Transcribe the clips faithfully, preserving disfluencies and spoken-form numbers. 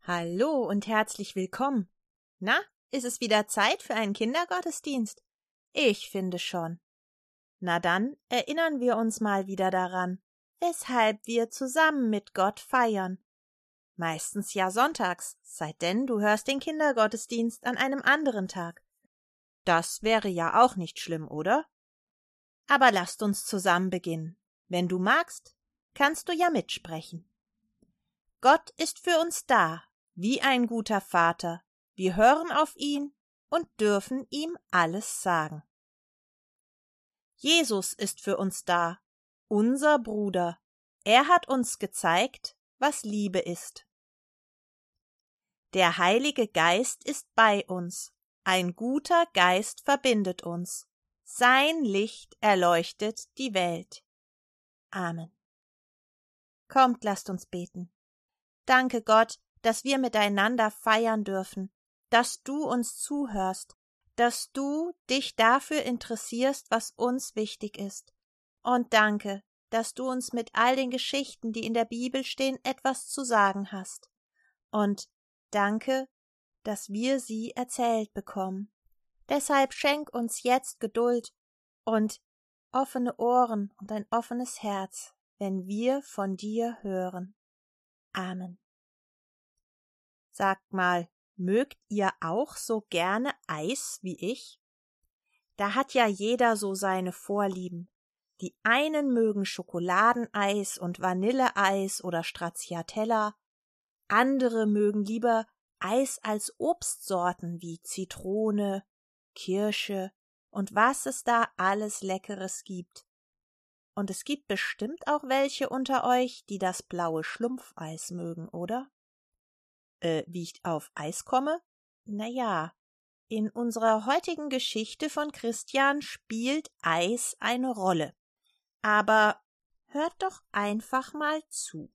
Hallo und herzlich willkommen. Na, ist es wieder Zeit für einen Kindergottesdienst? Ich finde schon. Na dann erinnern wir uns mal wieder daran, weshalb wir zusammen mit Gott feiern. Meistens ja sonntags, sei denn du hörst den Kindergottesdienst an einem anderen Tag. Das wäre ja auch nicht schlimm, oder? Aber lasst uns zusammen beginnen. Wenn du magst, kannst du ja mitsprechen. Gott ist für uns da, wie ein guter Vater. Wir hören auf ihn und dürfen ihm alles sagen. Jesus ist für uns da, unser Bruder. Er hat uns gezeigt, was Liebe ist. Der Heilige Geist ist bei uns. Ein guter Geist verbindet uns. Sein Licht erleuchtet die Welt. Amen. Kommt, lasst uns beten. Danke Gott, dass wir miteinander feiern dürfen, dass du uns zuhörst, dass du dich dafür interessierst, was uns wichtig ist. Und danke, dass du uns mit all den Geschichten, die in der Bibel stehen, etwas zu sagen hast. Und danke, dass wir sie erzählt bekommen. Deshalb schenk uns jetzt Geduld und offene Ohren und ein offenes Herz, wenn wir von dir hören. Amen. Sagt mal, mögt ihr auch so gerne Eis wie ich? Da hat ja jeder so seine Vorlieben. Die einen mögen Schokoladeneis und Vanilleeis oder Stracciatella, andere mögen lieber Eis als Obstsorten wie Zitrone, Kirsche und was es da alles Leckeres gibt. Und es gibt bestimmt auch welche unter euch, die das blaue Schlumpfeis mögen, oder? Äh, wie ich auf Eis komme? Na ja, in unserer heutigen Geschichte von Christian spielt Eis eine Rolle. Aber hört doch einfach mal zu.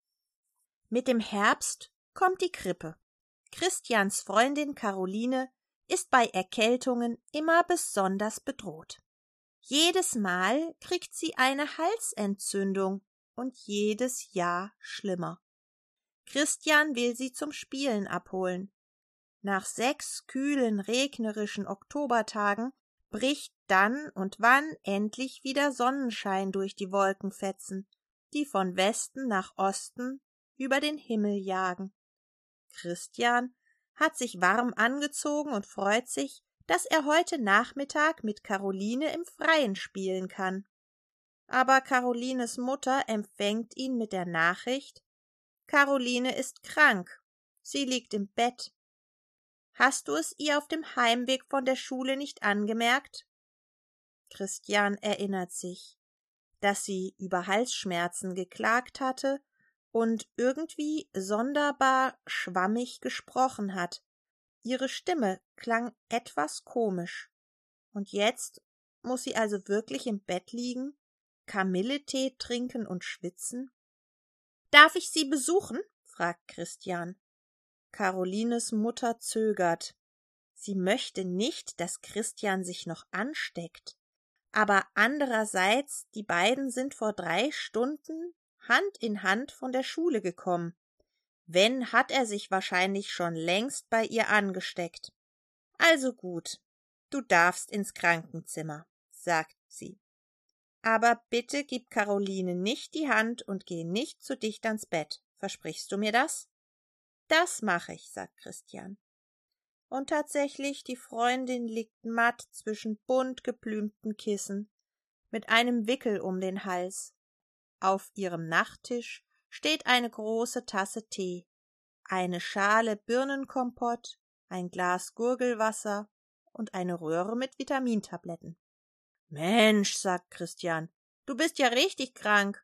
Mit dem Herbst kommt die Grippe. Christians Freundin Caroline ist bei Erkältungen immer besonders bedroht. Jedes Mal kriegt sie eine Halsentzündung und jedes Jahr schlimmer. Christian will sie zum Spielen abholen. Nach sechs kühlen, regnerischen Oktobertagen bricht dann und wann endlich wieder Sonnenschein durch die Wolkenfetzen, die von Westen nach Osten über den Himmel jagen. Christian hat sich warm angezogen und freut sich, dass er heute Nachmittag mit Caroline im Freien spielen kann. Aber Carolines Mutter empfängt ihn mit der Nachricht: Caroline ist krank. Sie liegt im Bett. Hast du es ihr auf dem Heimweg von der Schule nicht angemerkt? Christian erinnert sich, dass sie über Halsschmerzen geklagt hatte und irgendwie sonderbar schwammig gesprochen hat. Ihre Stimme klang etwas komisch. Und jetzt muss sie also wirklich im Bett liegen, Kamilletee trinken und schwitzen? Darf ich Sie besuchen? Fragt Christian. Carolines Mutter zögert. Sie möchte nicht, dass Christian sich noch ansteckt. Aber andererseits, die beiden sind vor drei Stunden Hand in Hand von der Schule gekommen. Wenn, hat er sich wahrscheinlich schon längst bei ihr angesteckt. Also gut, du darfst ins Krankenzimmer, sagt sie. Aber bitte gib Caroline nicht die Hand und geh nicht zu dicht ans Bett. Versprichst du mir das? Das mache ich, sagt Christian. Und tatsächlich, die Freundin liegt matt zwischen bunt geblümten Kissen, mit einem Wickel um den Hals. Auf ihrem Nachttisch steht eine große Tasse Tee, eine Schale Birnenkompott, ein Glas Gurgelwasser und eine Röhre mit Vitamintabletten. Mensch, sagt Christian, du bist ja richtig krank.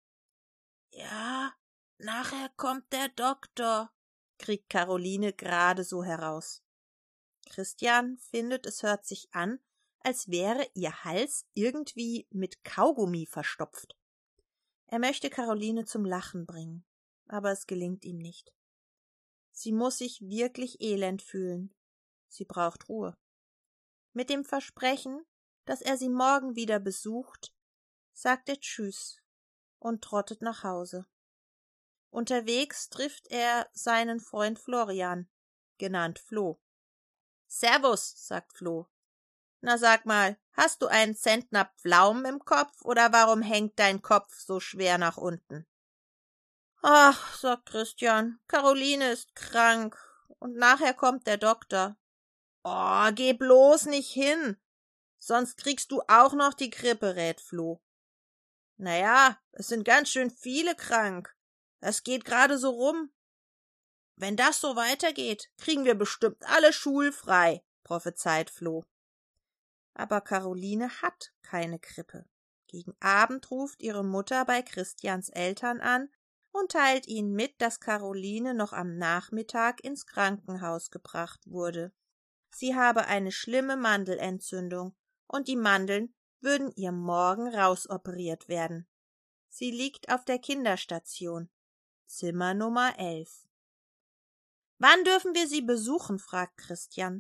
Ja, nachher kommt der Doktor, kriegt Caroline gerade so heraus. Christian findet, es hört sich an, als wäre ihr Hals irgendwie mit Kaugummi verstopft. Er möchte Caroline zum Lachen bringen, aber es gelingt ihm nicht. Sie muss sich wirklich elend fühlen. Sie braucht Ruhe. Mit dem Versprechen, dass er sie morgen wieder besucht, sagt er Tschüss und trottet nach Hause. Unterwegs trifft er seinen Freund Florian, genannt Flo. »Servus«, sagt Flo. »Na sag mal, hast du einen Zentner Pflaumen im Kopf, oder warum hängt dein Kopf so schwer nach unten?« »Ach«, sagt Christian, »Caroline ist krank und nachher kommt der Doktor.« »Oh, geh bloß nicht hin, sonst kriegst du auch noch die Grippe«, rät Flo. »Na ja, es sind ganz schön viele krank. Das geht gerade so rum. Wenn das so weitergeht, kriegen wir bestimmt alle schulfrei«, prophezeit Flo. Aber Caroline hat keine Grippe. Gegen Abend ruft ihre Mutter bei Christians Eltern an und teilt ihnen mit, dass Caroline noch am Nachmittag ins Krankenhaus gebracht wurde. Sie habe eine schlimme Mandelentzündung und die Mandeln würden ihr morgen rausoperiert werden. Sie liegt auf der Kinderstation, Zimmer Nummer elf. »Wann dürfen wir Sie besuchen?« fragt Christian.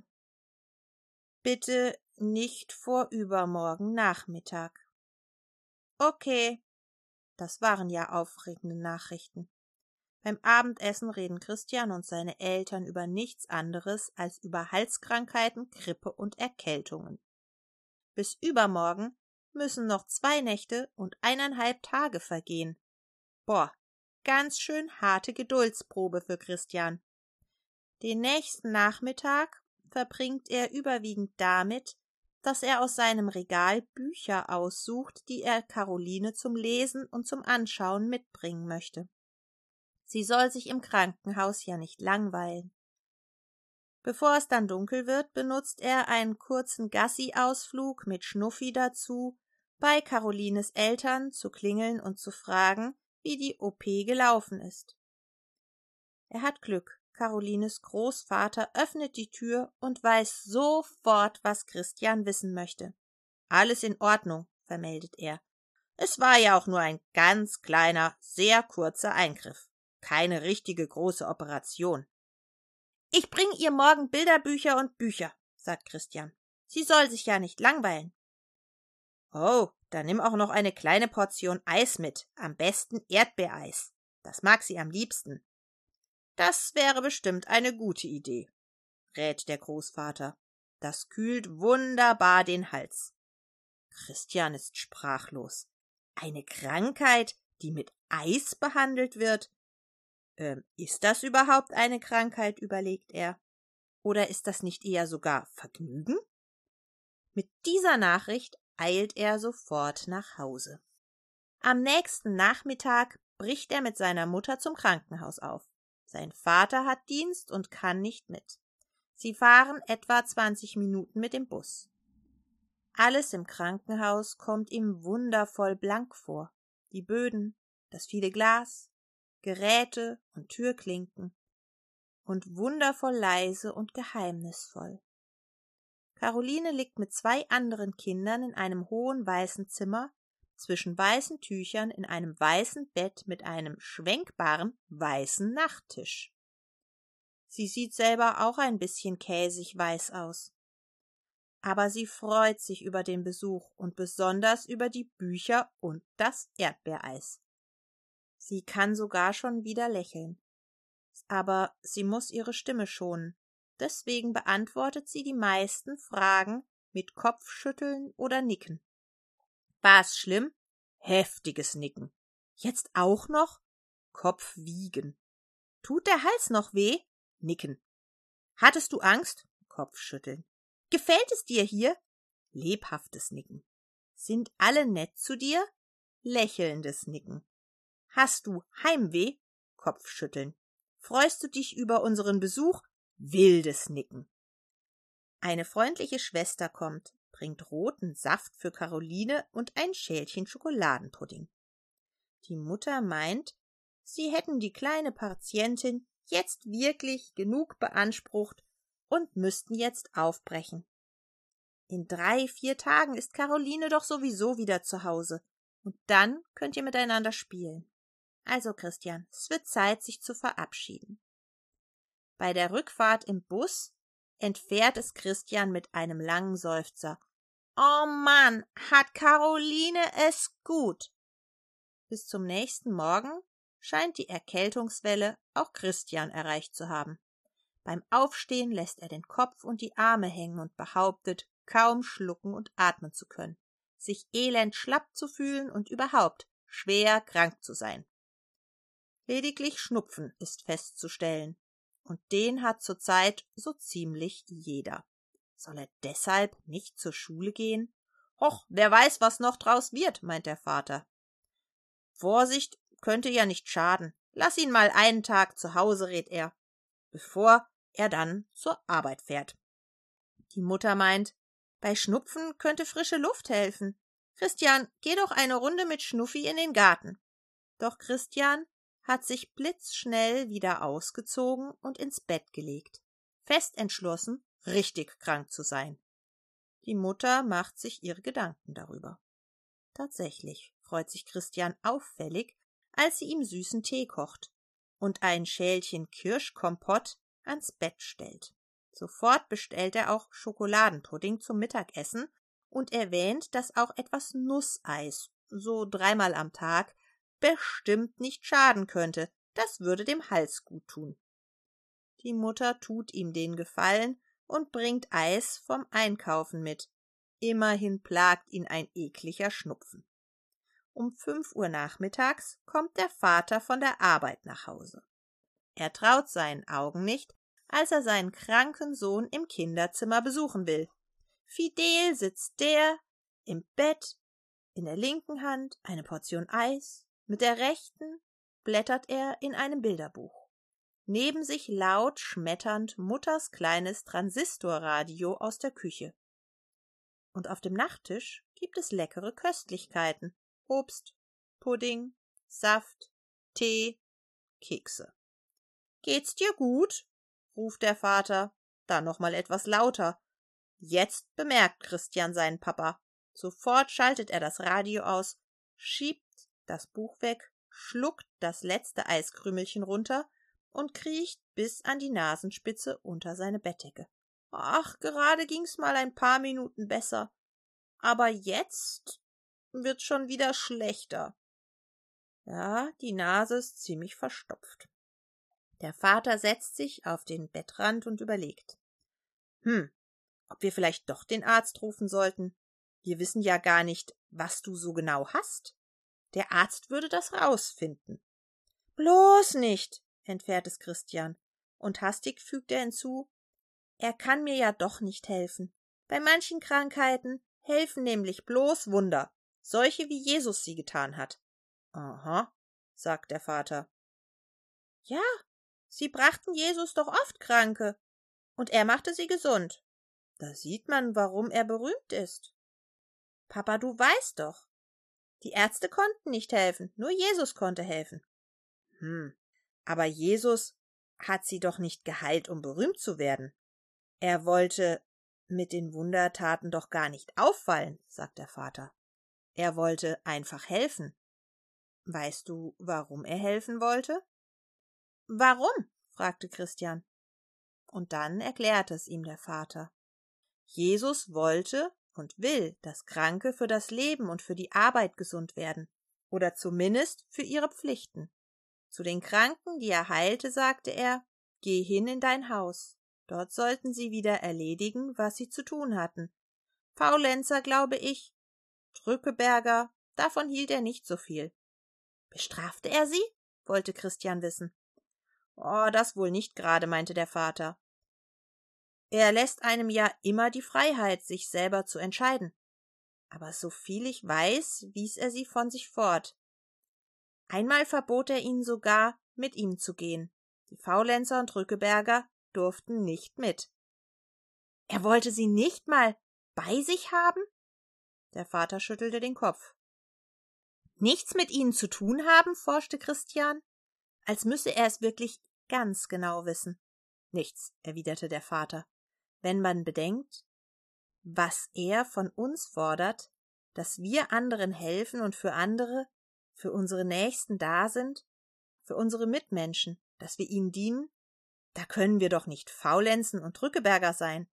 »Bitte nicht vor übermorgen Nachmittag.« »Okay.« Das waren ja aufregende Nachrichten. Beim Abendessen reden Christian und seine Eltern über nichts anderes als über Halskrankheiten, Grippe und Erkältungen. Bis übermorgen müssen noch zwei Nächte und eineinhalb Tage vergehen. Boah, ganz schön harte Geduldsprobe für Christian. Den nächsten Nachmittag verbringt er überwiegend damit, dass er aus seinem Regal Bücher aussucht, die er Caroline zum Lesen und zum Anschauen mitbringen möchte. Sie soll sich im Krankenhaus ja nicht langweilen. Bevor es dann dunkel wird, benutzt er einen kurzen Gassi-Ausflug mit Schnuffi dazu, bei Carolines Eltern zu klingeln und zu fragen, wie die O P gelaufen ist. Er hat Glück. Carolines Großvater öffnet die Tür und weiß sofort, was Christian wissen möchte. »Alles in Ordnung«, vermeldet er. »Es war ja auch nur ein ganz kleiner, sehr kurzer Eingriff. Keine richtige große Operation.« »Ich bring ihr morgen Bilderbücher und Bücher«, sagt Christian. »Sie soll sich ja nicht langweilen.« »Oh, dann nimm auch noch eine kleine Portion Eis mit, am besten Erdbeereis. Das mag sie am liebsten.« »Das wäre bestimmt eine gute Idee«, rät der Großvater. »Das kühlt wunderbar den Hals.« Christian ist sprachlos. Eine Krankheit, die mit Eis behandelt wird? Ähm, ist das überhaupt eine Krankheit, überlegt er. Oder ist das nicht eher sogar Vergnügen? Mit dieser Nachricht eilt er sofort nach Hause. Am nächsten Nachmittag bricht er mit seiner Mutter zum Krankenhaus auf. Sein Vater hat Dienst und kann nicht mit. Sie fahren etwa zwanzig Minuten mit dem Bus. Alles im Krankenhaus kommt ihm wundervoll blank vor. Die Böden, das viele Glas, Geräte und Türklinken. Und wundervoll leise und geheimnisvoll. Caroline liegt mit zwei anderen Kindern in einem hohen weißen Zimmer, zwischen weißen Tüchern in einem weißen Bett mit einem schwenkbaren weißen Nachttisch. Sie sieht selber auch ein bisschen käsig weiß aus. Aber sie freut sich über den Besuch und besonders über die Bücher und das Erdbeereis. Sie kann sogar schon wieder lächeln. Aber sie muss ihre Stimme schonen. Deswegen beantwortet sie die meisten Fragen mit Kopfschütteln oder Nicken. War's schlimm? Heftiges Nicken. Jetzt auch noch? Kopf wiegen. Tut der Hals noch weh? Nicken. Hattest du Angst? Kopfschütteln. Gefällt es dir hier? Lebhaftes Nicken. Sind alle nett zu dir? Lächelndes Nicken. Hast du Heimweh? Kopfschütteln. Freust du dich über unseren Besuch? Wildes Nicken. Eine freundliche Schwester kommt, bringt roten Saft für Caroline und ein Schälchen Schokoladenpudding. Die Mutter meint, sie hätten die kleine Patientin jetzt wirklich genug beansprucht und müssten jetzt aufbrechen. In drei, vier Tagen ist Caroline doch sowieso wieder zu Hause, und dann könnt ihr miteinander spielen. Also, Christian, es wird Zeit, sich zu verabschieden. Bei der Rückfahrt im Bus entfährt es Christian mit einem langen Seufzer. Oh Mann, hat Caroline es gut. Bis zum nächsten Morgen scheint die Erkältungswelle auch Christian erreicht zu haben. Beim Aufstehen lässt er den Kopf und die Arme hängen und behauptet, kaum schlucken und atmen zu können, sich elend schlapp zu fühlen und überhaupt schwer krank zu sein. Lediglich Schnupfen ist festzustellen, und den hat zurzeit so ziemlich jeder. Soll er deshalb nicht zur Schule gehen? Hoch, wer weiß, was noch draus wird, meint der Vater. Vorsicht könnte ja nicht schaden. Lass ihn mal einen Tag zu Hause, rät er, bevor er dann zur Arbeit fährt. Die Mutter meint, bei Schnupfen könnte frische Luft helfen. Christian, geh doch eine Runde mit Schnuffi in den Garten. Doch Christian hat sich blitzschnell wieder ausgezogen und ins Bett gelegt, fest entschlossen, richtig krank zu sein. Die Mutter macht sich ihre Gedanken darüber. Tatsächlich freut sich Christian auffällig, als sie ihm süßen Tee kocht und ein Schälchen Kirschkompott ans Bett stellt. Sofort bestellt er auch Schokoladenpudding zum Mittagessen und erwähnt, dass auch etwas Nusseis, so dreimal am Tag, bestimmt nicht schaden könnte, das würde dem Hals gut tun. Die Mutter tut ihm den Gefallen und bringt Eis vom Einkaufen mit. Immerhin plagt ihn ein ekliger Schnupfen. Um fünf Uhr nachmittags kommt der Vater von der Arbeit nach Hause. Er traut seinen Augen nicht, als er seinen kranken Sohn im Kinderzimmer besuchen will. Fidel sitzt der im Bett, in der linken Hand eine Portion Eis, mit der rechten blättert er in einem Bilderbuch. Neben sich laut schmetternd Mutters kleines Transistorradio aus der Küche. Und auf dem Nachttisch gibt es leckere Köstlichkeiten, Obst, Pudding, Saft, Tee, Kekse. »Geht's dir gut?« ruft der Vater, dann noch mal etwas lauter. Jetzt bemerkt Christian seinen Papa. Sofort schaltet er das Radio aus, schiebt das Buch weg, schluckt das letzte Eiskrümelchen runter und kriecht bis an die Nasenspitze unter seine Bettdecke. »Ach, gerade ging's mal ein paar Minuten besser, aber jetzt wird's schon wieder schlechter.« Ja, die Nase ist ziemlich verstopft. Der Vater setzt sich auf den Bettrand und überlegt. Hm, ob wir vielleicht doch den Arzt rufen sollten? Wir wissen ja gar nicht, was du so genau hast. Der Arzt würde das rausfinden. »Bloß nicht«, entfährt es Christian, und hastig fügt er hinzu, »er kann mir ja doch nicht helfen. Bei manchen Krankheiten helfen nämlich bloß Wunder, solche wie Jesus sie getan hat.« »Aha«, sagt der Vater. »Ja, sie brachten Jesus doch oft Kranke, und er machte sie gesund. Da sieht man, warum er berühmt ist. Papa, du weißt doch, die Ärzte konnten nicht helfen, nur Jesus konnte helfen.« »Hm, aber Jesus hat sie doch nicht geheilt, um berühmt zu werden. Er wollte mit den Wundertaten doch gar nicht auffallen«, sagt der Vater. »Er wollte einfach helfen.« »Weißt du, warum er helfen wollte?« »Warum?« fragte Christian. Und dann erklärte es ihm der Vater. Jesus wollte und will, dass Kranke für das Leben und für die Arbeit gesund werden, oder zumindest für ihre Pflichten. Zu den Kranken, die er heilte, sagte er, »Geh hin in dein Haus. Dort sollten sie wieder erledigen, was sie zu tun hatten. Faulenzer, glaube ich, Drückeberger, davon hielt er nicht so viel.« »Bestrafte er sie?« wollte Christian wissen. »Oh, das wohl nicht gerade«, meinte der Vater. »Er lässt einem ja immer die Freiheit, sich selber zu entscheiden. Aber soviel ich weiß, wies er sie von sich fort. Einmal verbot er ihnen sogar, mit ihm zu gehen. Die Faulenzer und Drückeberger durften nicht mit.« »Er wollte sie nicht mal bei sich haben?« Der Vater schüttelte den Kopf. »Nichts mit ihnen zu tun haben?« forschte Christian, als müsse er es wirklich ganz genau wissen. »Nichts«, erwiderte der Vater, »wenn man bedenkt, was er von uns fordert, dass wir anderen helfen und für andere, für unsere Nächsten da sind, für unsere Mitmenschen, dass wir ihnen dienen, da können wir doch nicht Faulenzen und Drückeberger sein.«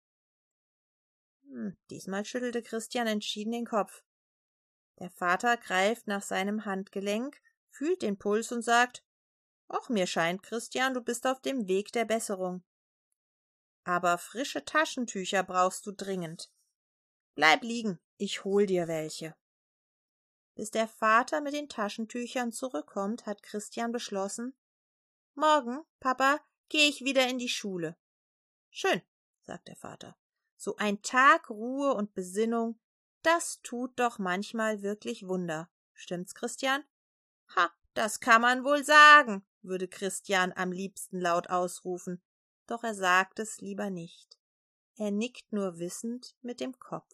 Hm, diesmal schüttelte Christian entschieden den Kopf. Der Vater greift nach seinem Handgelenk, fühlt den Puls und sagt, »Och, mir scheint, Christian, du bist auf dem Weg der Besserung. Aber frische Taschentücher brauchst du dringend. Bleib liegen, ich hol dir welche.« Bis der Vater mit den Taschentüchern zurückkommt, hat Christian beschlossen: »Morgen, Papa, gehe ich wieder in die Schule.« »Schön«, sagt der Vater. »So ein Tag Ruhe und Besinnung, das tut doch manchmal wirklich Wunder. Stimmt's, Christian?« »Ha, das kann man wohl sagen«, würde Christian am liebsten laut ausrufen, doch er sagt es lieber nicht. Er nickt nur wissend mit dem Kopf.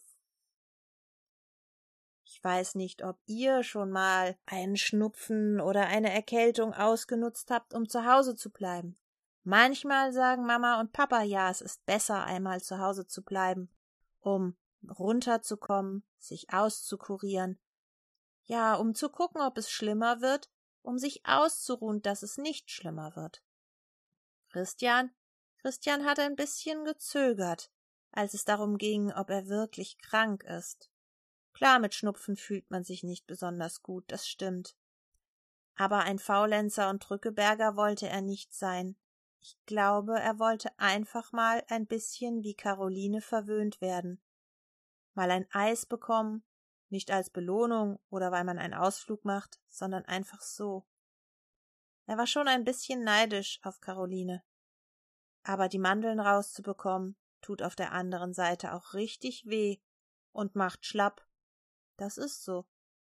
Ich weiß nicht, ob ihr schon mal einen Schnupfen oder eine Erkältung ausgenutzt habt, um zu Hause zu bleiben. Manchmal sagen Mama und Papa, ja, es ist besser, einmal zu Hause zu bleiben, um runterzukommen, sich auszukurieren. Ja, um zu gucken, ob es schlimmer wird, um sich auszuruhen, dass es nicht schlimmer wird. Christian, Christian hat ein bisschen gezögert, als es darum ging, ob er wirklich krank ist. Klar, mit Schnupfen fühlt man sich nicht besonders gut, das stimmt. Aber ein Faulenzer und Drückeberger wollte er nicht sein. Ich glaube, er wollte einfach mal ein bisschen wie Caroline verwöhnt werden. Mal ein Eis bekommen, nicht als Belohnung oder weil man einen Ausflug macht, sondern einfach so. Er war schon ein bisschen neidisch auf Caroline. Aber die Mandeln rauszubekommen, tut auf der anderen Seite auch richtig weh und macht schlapp. Das ist so.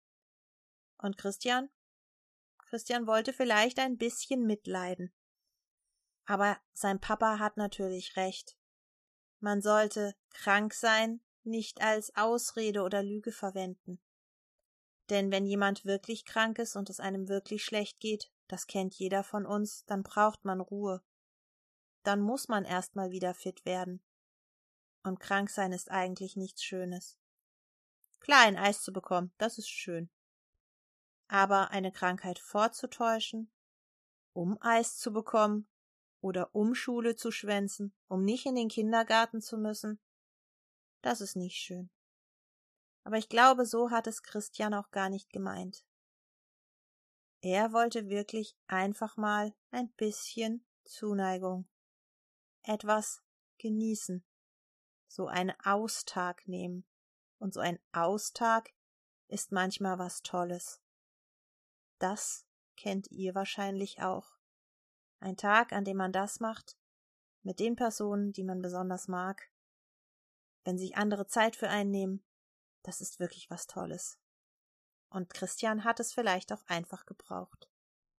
Und Christian? Christian wollte vielleicht ein bisschen mitleiden. Aber sein Papa hat natürlich recht. Man sollte krank sein nicht als Ausrede oder Lüge verwenden. Denn wenn jemand wirklich krank ist und es einem wirklich schlecht geht, das kennt jeder von uns, dann braucht man Ruhe. Dann muss man erst mal wieder fit werden. Und krank sein ist eigentlich nichts Schönes. Klar, ein Eis zu bekommen, das ist schön. Aber eine Krankheit vorzutäuschen, um Eis zu bekommen oder um Schule zu schwänzen, um nicht in den Kindergarten zu müssen, das ist nicht schön. Aber ich glaube, so hat es Christian auch gar nicht gemeint. Er wollte wirklich einfach mal ein bisschen Zuneigung, etwas genießen, so einen Austag nehmen. Und so ein Austag ist manchmal was Tolles. Das kennt ihr wahrscheinlich auch. Ein Tag, an dem man das macht, mit den Personen, die man besonders mag. Wenn sich andere Zeit für einen nehmen, das ist wirklich was Tolles. Und Christian hat es vielleicht auch einfach gebraucht.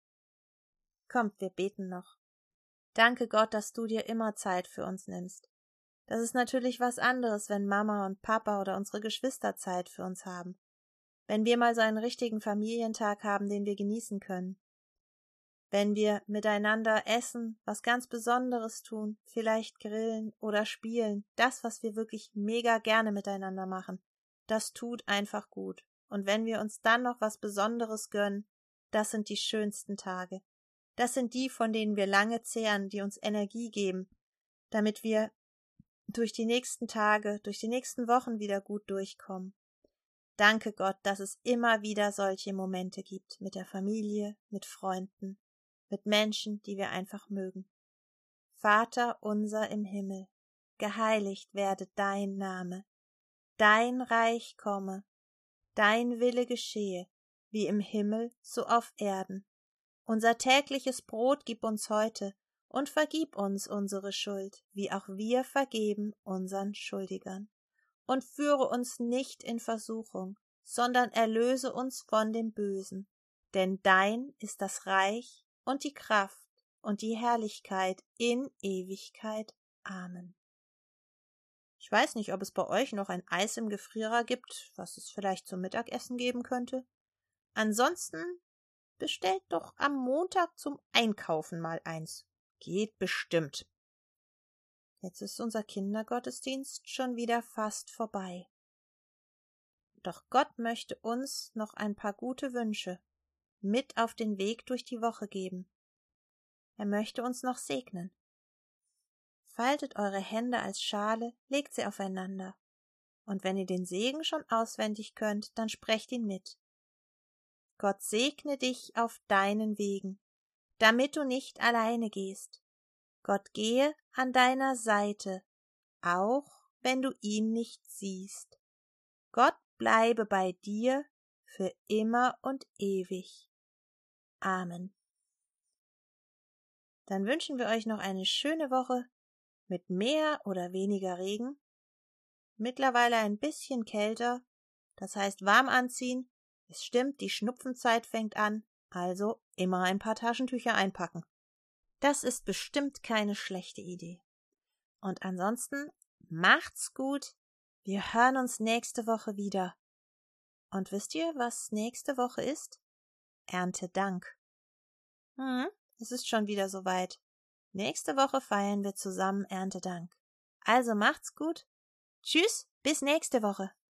Kommt, wir beten noch. Danke Gott, dass du dir immer Zeit für uns nimmst. Das ist natürlich was anderes, wenn Mama und Papa oder unsere Geschwister Zeit für uns haben. Wenn wir mal so einen richtigen Familientag haben, den wir genießen können. Wenn wir miteinander essen, was ganz Besonderes tun, vielleicht grillen oder spielen, das, was wir wirklich mega gerne miteinander machen, das tut einfach gut. Und wenn wir uns dann noch was Besonderes gönnen, das sind die schönsten Tage. Das sind die, von denen wir lange zehren, die uns Energie geben, damit wir durch die nächsten Tage, durch die nächsten Wochen wieder gut durchkommen. Danke Gott, dass es immer wieder solche Momente gibt, mit der Familie, mit Freunden, mit Menschen, die wir einfach mögen. Vater unser im Himmel, geheiligt werde dein Name, dein Reich komme, dein Wille geschehe, wie im Himmel, so auf Erden. Unser tägliches Brot gib uns heute und vergib uns unsere Schuld, wie auch wir vergeben unseren Schuldigern. Und führe uns nicht in Versuchung, sondern erlöse uns von dem Bösen. Denn dein ist das Reich und die Kraft und die Herrlichkeit in Ewigkeit. Amen. Ich weiß nicht, ob es bei euch noch ein Eis im Gefrierer gibt, was es vielleicht zum Mittagessen geben könnte. Ansonsten bestellt doch am Montag zum Einkaufen mal eins. Geht bestimmt. Jetzt ist unser Kindergottesdienst schon wieder fast vorbei. Doch Gott möchte uns noch ein paar gute Wünsche mit auf den Weg durch die Woche geben. Er möchte uns noch segnen. Faltet eure Hände als Schale, legt sie aufeinander. Und wenn ihr den Segen schon auswendig könnt, dann sprecht ihn mit. Gott segne dich auf deinen Wegen. damit du nicht alleine gehst. Gott gehe an deiner Seite, auch wenn du ihn nicht siehst. Gott bleibe bei dir für immer und ewig. Amen. Dann wünschen wir euch noch eine schöne Woche mit mehr oder weniger Regen, mittlerweile ein bisschen kälter, das heißt warm anziehen. Es stimmt, die Schnupfenzeit fängt an, also immer ein paar Taschentücher einpacken. Das ist bestimmt keine schlechte Idee. Und ansonsten macht's gut. Wir hören uns nächste Woche wieder. Und wisst ihr, was nächste Woche ist? Erntedank. Hm, es ist schon wieder soweit. Nächste Woche feiern wir zusammen Erntedank. Also macht's gut. Tschüss, bis nächste Woche.